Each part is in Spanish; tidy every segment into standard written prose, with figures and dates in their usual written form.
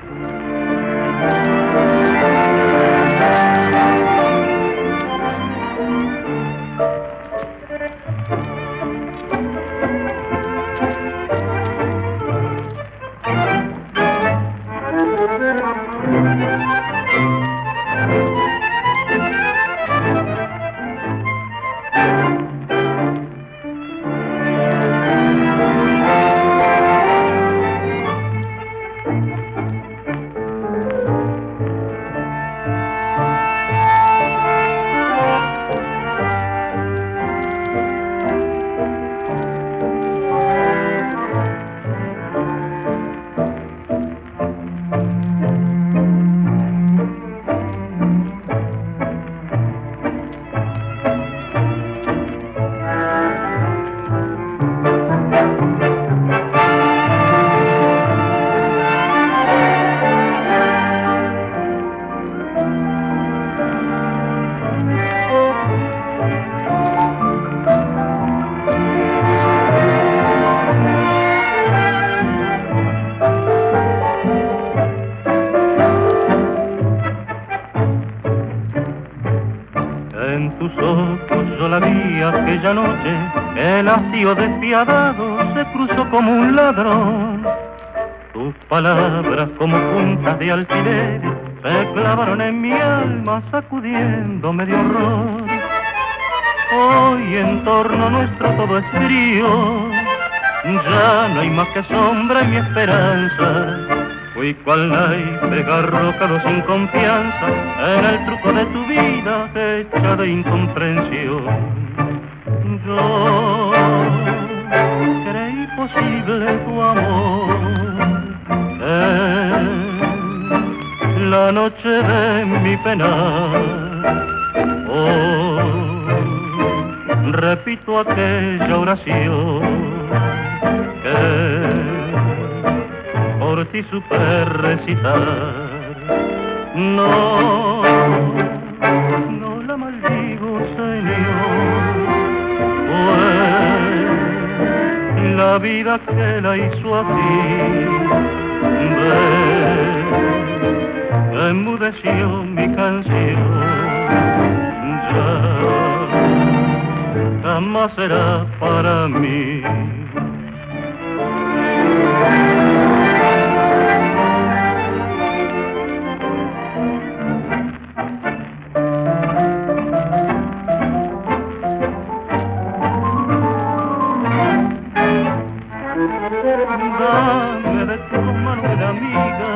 En tus ojos yo la vi aquella noche, el hastío despiadado se cruzó como un ladrón. Tus palabras como puntas de alfiler se clavaron en mi alma sacudiéndome de horror. Hoy en torno nuestro todo es frío, ya no hay más que sombra en mi esperanza. Fui cual naipe garrotado sin confianza en el truco de tu vida hecha de incomprensión. Yo creí posible tu amor en la noche de mi penar. Hoy repito aquella oración que por ti supe recitar. No, no la maldigo, Señor, fue la vida que la hizo así. Ven, enmudeció mi canción, ya jamás será para mí. Dame de tu mano de amiga,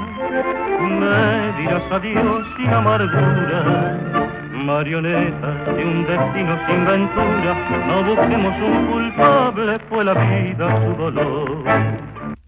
me dirás adiós sin amargura. Marioneta de un destino sin ventura, no busquemos un culpable, fue la vida su dolor.